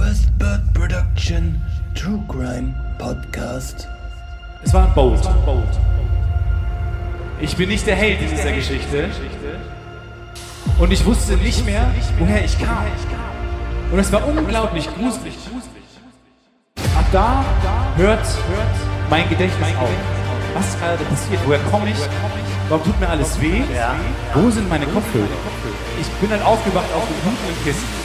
First Bird Production True Crime Podcast. Es war ein Boot. Ich bin nicht der Held in dieser Geschichte. Und ich wusste nicht mehr, woher ich kam. Und es war unglaublich gruselig. Ab da hört mein Gedächtnis auf. Was ist gerade passiert? Woher komme ich? Warum tut mir alles weh? Wo sind meine Kopfhörer? Ich bin dann aufgewacht auf dem blutenden Kissen.